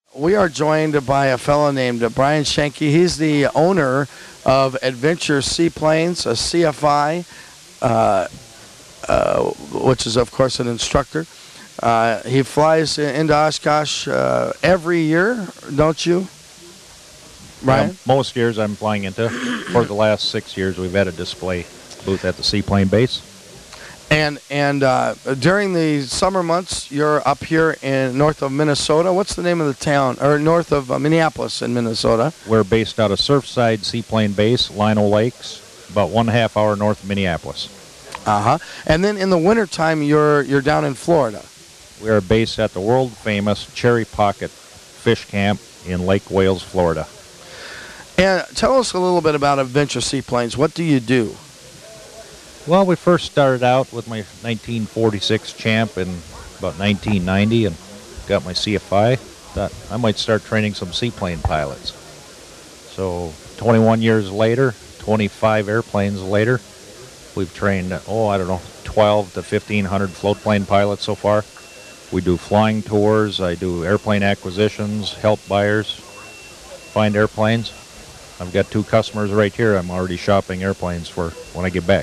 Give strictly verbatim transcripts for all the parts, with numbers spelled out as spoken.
We are joined by a fellow named Brian Schenke. He's the owner of Adventure Seaplanes, a C F I, uh, uh, which is, of course, an instructor. Uh, he flies into Oshkosh uh, every year, don't you, Brian? Um, most years I'm flying into. For the last six years, we've had a display booth at the seaplane base. And and uh, during the summer months, you're up here in north of Minnesota. What's the name of the town? Or north of uh, Minneapolis in Minnesota. We're based out of Surfside Seaplane Base, Lino Lakes, about one half hour north of Minneapolis. Uh-huh. And then in the wintertime, you're you're down in Florida. We are based at the world-famous Cherry Pocket Fish Camp in Lake Wales, Florida. And tell us a little bit about Adventure Seaplanes. What do you do? Well, we first started out with my nineteen forty-six Champ in about nineteen ninety and got my C F I. Thought I might start training some seaplane pilots. So twenty-one years later, twenty-five airplanes later, we've trained, oh, I don't know, twelve to fifteen hundred float plane pilots so far. We do flying tours. I do airplane acquisitions, help buyers find airplanes. I've got two customers right here I'm already shopping airplanes for when I get back.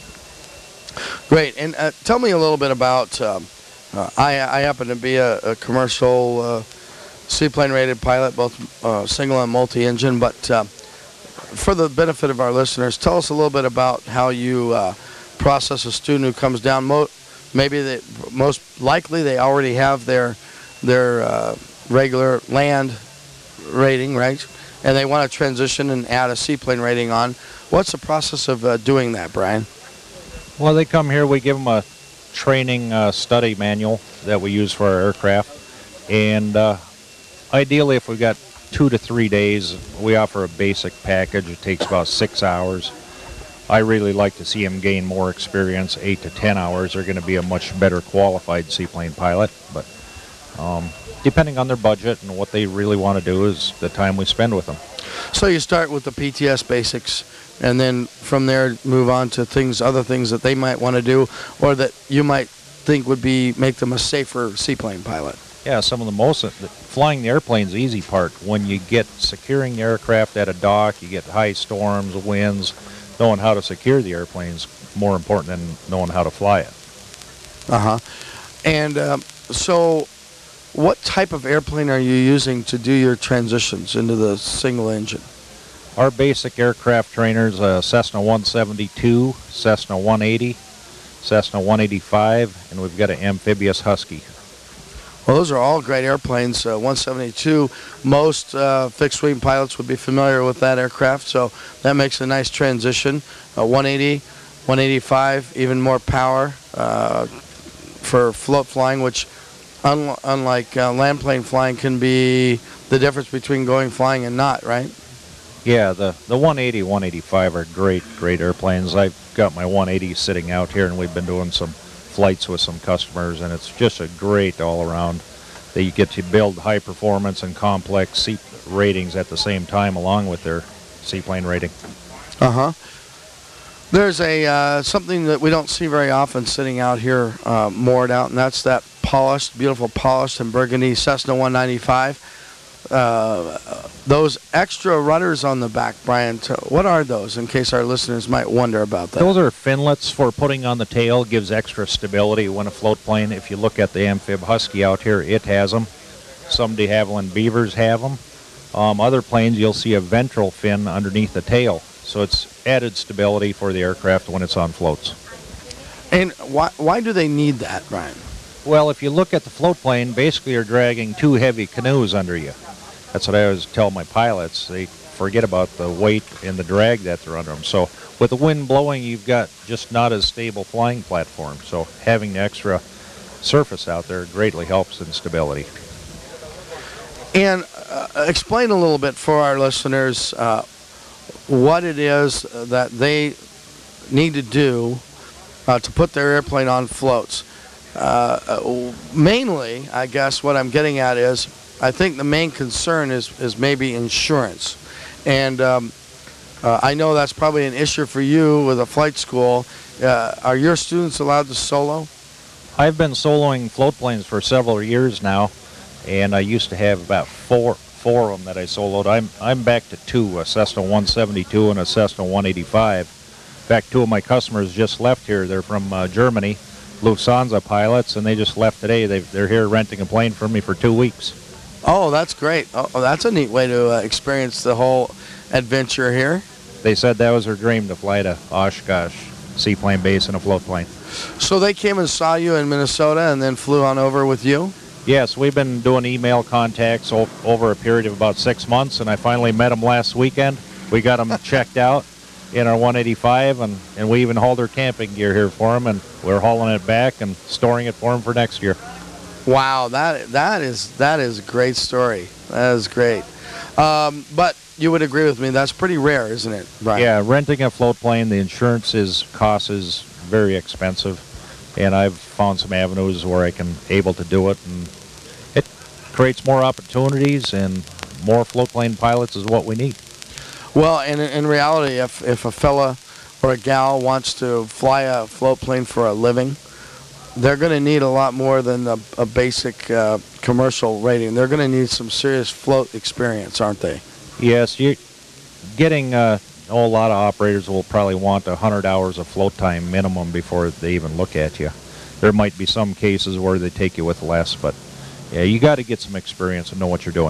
Great. And uh, tell me a little bit about, um, uh, I, I happen to be a, a commercial uh, seaplane rated pilot, both uh, single and multi-engine, but uh, for the benefit of our listeners, tell us a little bit about how you uh, process a student who comes down. Mo maybe they, most likely they already have their, their uh, regular land rating, right? And they want to transition and add a seaplane rating on. What's the process of uh, doing that, Brian? Well, they come here, we give them a training uh, study manual that we use for our aircraft. And uh, ideally, if we've got two to three days, we offer a basic package. It takes about six hours. I really like to see them gain more experience. Eight to ten hours are going to be a much better qualified seaplane pilot. But um, depending on their budget and what they really want to do is the time we spend with them. So you start with the P T S basics, and then from there move on to things, other things that they might want to do, or that you might think would be make them a safer seaplane pilot. Yeah, some of the most the, flying the airplane's the easy part. When you get securing the aircraft at a dock, you get high storms, winds. Knowing how to secure the airplane's more important than knowing how to fly it. Uh huh. And um, so, what type of airplane are you using to do your transitions into the single engine? Our basic aircraft trainers, uh, Cessna one seventy-two, Cessna one eighty, Cessna one eighty-five, and we've got an amphibious Husky. Well, those are all great airplanes. Uh, one seventy-two, most uh, fixed-wing pilots would be familiar with that aircraft, so that makes a nice transition. Uh, one eighty, one eighty-five, even more power uh, for float flying, which, un unlike uh, land plane flying, can be the difference between going flying and not, right? Yeah, the, the one eighty, one eighty-five are great, great airplanes. I've got my one eighty sitting out here, and we've been doing some flights with some customers, and it's just a great all-around that you get to build high performance and complex seat ratings at the same time along with their seaplane rating. Uh-huh. There's a uh, something that we don't see very often sitting out here uh, moored out, and that's that polished, beautiful polished and burgundy Cessna one ninety-five. Uh, those extra rudders on the back, Brian, what are those, in case our listeners might wonder about that? Those are finlets for putting on the tail. Gives extra stability when a float plane. If you look at the Amphib Husky out here, it has them. Some de Havilland Beavers have them. Um, other planes, you'll see a ventral fin underneath the tail. So it's added stability for the aircraft when it's on floats. And why, why do they need that, Brian? Well, if you look at the float plane, basically you're dragging two heavy canoes under you. That's what I always tell my pilots. They forget about the weight and the drag that they're under them. So with the wind blowing, you've got just not as stable flying platform. So having the extra surface out there greatly helps in stability. And uh, explain a little bit for our listeners uh, what it is that they need to do uh, to put their airplane on floats. Uh, mainly, I guess what I'm getting at is, I think the main concern is, is maybe insurance. And um, uh, I know that's probably an issue for you with a flight school. Uh, are your students allowed to solo? I've been soloing float planes for several years now, and I used to have about four four of them that I soloed. I'm I'm back to two, a Cessna one seventy-two and a Cessna one eighty-five. In fact, two of my customers just left here. They're from uh, Germany, Lufthansa pilots, and they just left today. They they're here renting a plane for me for two weeks. Oh, that's great. Oh, that's a neat way to uh, experience the whole adventure here. They said that was their dream, to fly to Oshkosh Seaplane Base in a float plane. So they came and saw you in Minnesota and then flew on over with you? Yes, we've been doing email contacts o over a period of about six months, and I finally met them last weekend. We got them checked out in our one eighty-five, and, and we even hauled their camping gear here for them, and we're hauling it back and storing it for them for next year. Wow, that that is that is a great story. That is great. Um, but you would agree with me, that's pretty rare, isn't it, Brian? Yeah, renting a float plane, the insurance is cost is very expensive, and I've found some avenues where I can able to do it, and it creates more opportunities, and more float plane pilots is what we need. Well, and in reality, if if a fella or a gal wants to fly a float plane for a living, they're going to need a lot more than a, a basic uh, commercial rating. They're going to need some serious float experience, aren't they? Yes, you getting uh, oh, a lot of operators will probably want one hundred hours of float time minimum before they even look at you. There might be some cases where they take you with less, but yeah, you got to get some experience and know what you're doing.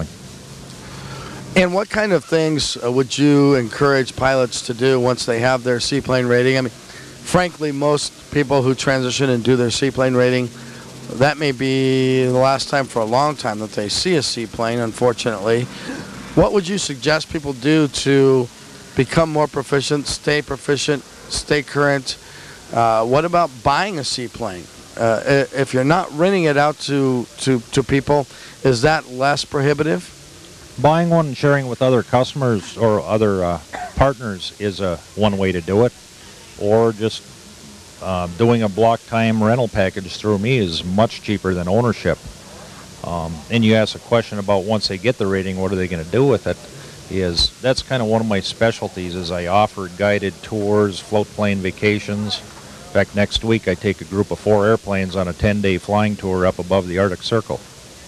And what kind of things uh, would you encourage pilots to do once they have their seaplane rating? I mean, frankly, most people who transition and do their seaplane rating, that may be the last time for a long time that they see a seaplane, unfortunately. What would you suggest people do to become more proficient, stay proficient, stay current? Uh, what about buying a seaplane? Uh, if you're not renting it out to, to, to people, is that less prohibitive? Buying one and sharing with other customers or other uh, partners is a one way to do it, or just uh, doing a block time rental package through me is much cheaper than ownership. Um, and you ask a question about once they get the rating, what are they going to do with it? Is that's kind of one of my specialties. Is I offer guided tours, float plane vacations. In fact, next week I take a group of four airplanes on a ten-day flying tour up above the Arctic Circle.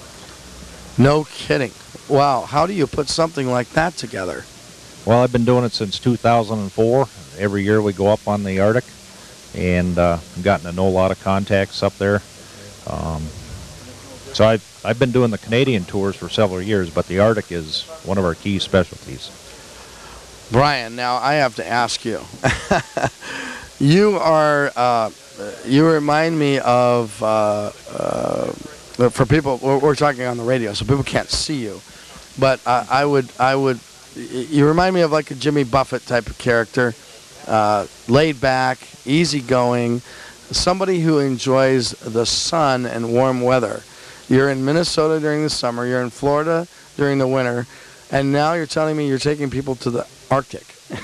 No kidding. Wow. How do you put something like that together? Well, I've been doing it since two thousand four. Every year we go up on the Arctic, and uh, gotten to know a lot of contacts up there. Um, so I've, I've been doing the Canadian tours for several years, but the Arctic is one of our key specialties. Brian, now I have to ask you. You are, uh, you remind me of, uh, uh, for people, we're, we're talking on the radio, so people can't see you, but uh, I would, I would, you remind me of like a Jimmy Buffett type of character, uh, laid back, easygoing, somebody who enjoys the sun and warm weather. You're in Minnesota during the summer, you're in Florida during the winter, and now you're telling me you're taking people to the Arctic.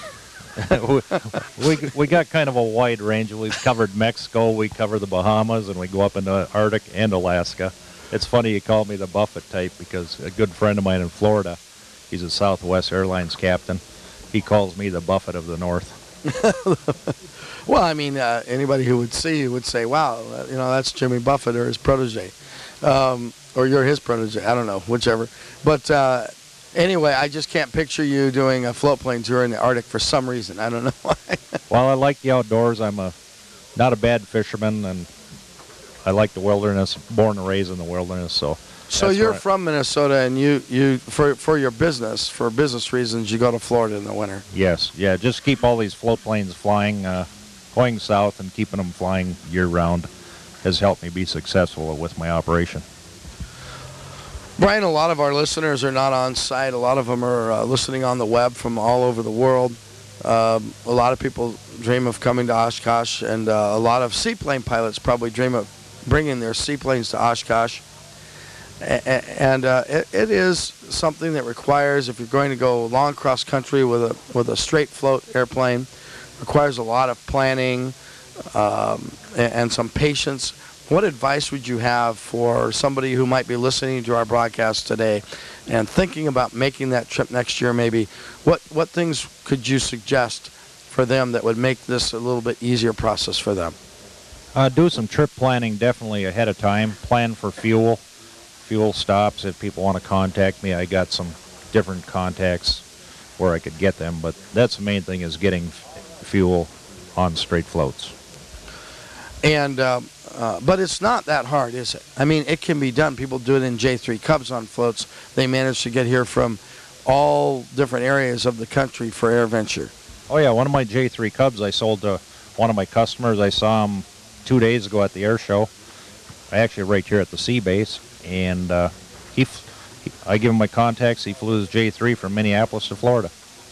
we, we got kind of a wide range. We've covered Mexico, we cover the Bahamas, and we go up into the Arctic and Alaska. It's funny you call me the Buffett type because a good friend of mine in Florida, he's a Southwest Airlines captain, he calls me the Buffett of the North. Well, I mean, uh, anybody who would see you would say, wow, uh, you know, that's Jimmy Buffett or his protege. Um, or you're his protege. I don't know, whichever. But uh, anyway, I just can't picture you doing a float plane tour in the Arctic for some reason. I don't know why. Well, I like the outdoors. I'm a not a bad fisherman, and I like the wilderness, born and raised in the wilderness. So So you're from Minnesota, and you, you for, for your business, for business reasons, you go to Florida in the winter. Yes, yeah, just keep all these float planes flying, uh, going south and keeping them flying year-round has helped me be successful with my operation. Brian, a lot of our listeners are not on site. A lot of them are uh, listening on the web from all over the world. Um, a lot of people dream of coming to Oshkosh, and uh, a lot of seaplane pilots probably dream of bringing their seaplanes to Oshkosh. A and uh, it, it is something that requires, if you're going to go long cross country with a with a straight float airplane, requires a lot of planning um, and, and some patience. What advice would you have for somebody who might be listening to our broadcast today and thinking about making that trip next year maybe? What, what things could you suggest for them that would make this a little bit easier process for them? Uh, do some trip planning definitely ahead of time. Plan for fuel. fuel stops. If people want to contact me, I got some different contacts where I could get them. But that's the main thing, is getting f- fuel on straight floats. And um, uh, but it's not that hard, is it? I mean, it can be done. People do it in J three Cubs on floats. They manage to get here from all different areas of the country for AirVenture. Oh yeah, one of my J three Cubs I sold to one of my customers. I saw him two days ago at the air show. I actually right here at the sea base, and uh, he, f- he, I give him my contacts. He flew his J three from Minneapolis to Florida.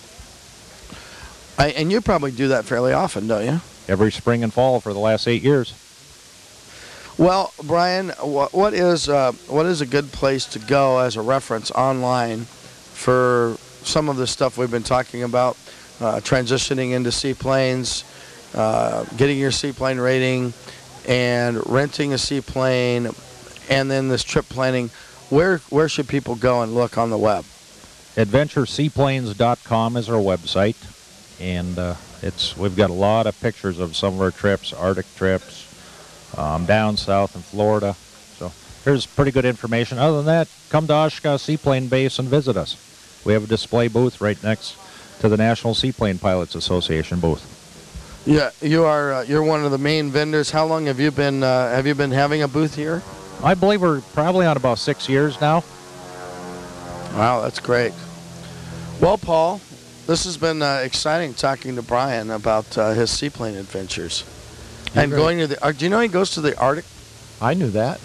I, and you probably do that fairly often, don't you? Every spring and fall for the last eight years. Well, Brian, what, what is uh, what is a good place to go as a reference online for some of the stuff we've been talking about, uh, transitioning into seaplanes, uh, getting your seaplane rating, and renting a seaplane, and then this trip planning? Where where should people go and look on the web? adventure seaplanes dot com is our website, and uh, it's we've got a lot of pictures of some of our trips, Arctic trips, um, down south in Florida. So there's pretty good information. Other than that, come to Oshkosh Seaplane Base and visit us. We have a display booth right next to the National Seaplane Pilots Association booth. Yeah, you are uh, you're one of the main vendors. How long have you been uh, have you been having a booth here? I believe we're probably on about six years now. Wow, that's great. Well, Paul, this has been uh, exciting talking to Brian about uh, his seaplane adventures. You're and great. going to the. Uh, do you know he goes to the Arctic? I knew that.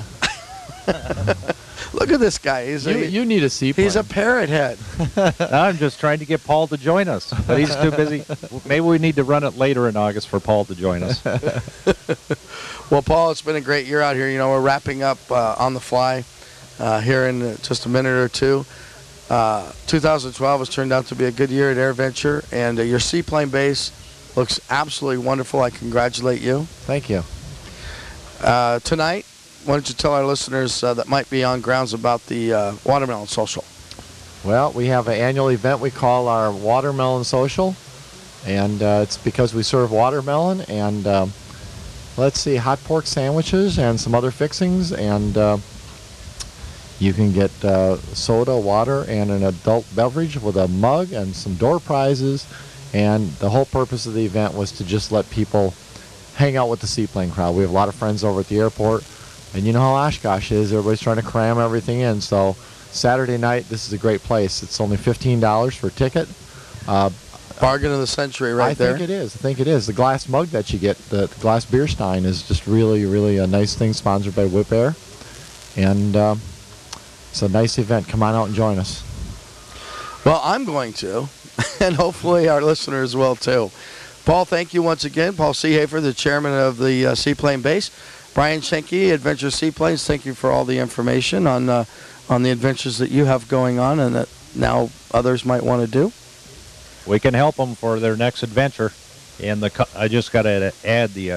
Look at this guy. He's You, a, you need a seaplane. he's a parrot head. I'm just trying to get Paul to join us, but he's too busy. Maybe we need to run it later in August for Paul to join us. Well, Paul, it's been a great year out here. You know, we're wrapping up uh, on the fly uh, here in uh, just a minute or two. Uh, two thousand twelve has turned out to be a good year at AirVenture, and uh, your seaplane base looks absolutely wonderful. I congratulate you. Thank you. Uh, tonight, why don't you tell our listeners uh, that might be on grounds about the uh, Watermelon Social? Well, we have an annual event we call our Watermelon Social, and uh, it's because we serve watermelon and, um, let's see, hot pork sandwiches and some other fixings, and uh, you can get uh, soda, water, and an adult beverage with a mug and some door prizes, and the whole purpose of the event was to just let people hang out with the seaplane crowd. We have a lot of friends over at the airport, and you know how Oshkosh is. Everybody's trying to cram everything in, so Saturday night, this is a great place. It's only fifteen dollars for a ticket. Uh, Bargain of the century right I there. I think it is. I think it is. The glass mug that you get, the, the glass beer stein, is just really, really a nice thing, sponsored by Whip Air. And uh, it's a nice event. Come on out and join us. Well, I'm going to, and hopefully our listeners will too. Paul, thank you once again. Paul Seehafer, the chairman of the uh, Seaplane Base. Brian Schenke, Adventure Seaplanes, thank you for all the information on uh, on the adventures that you have going on and that now others might want to do. We can help them for their next adventure. And the co- I just got to add the uh,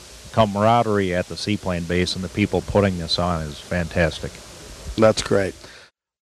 camaraderie at the Seaplane Base, and the people putting this on is fantastic. That's great.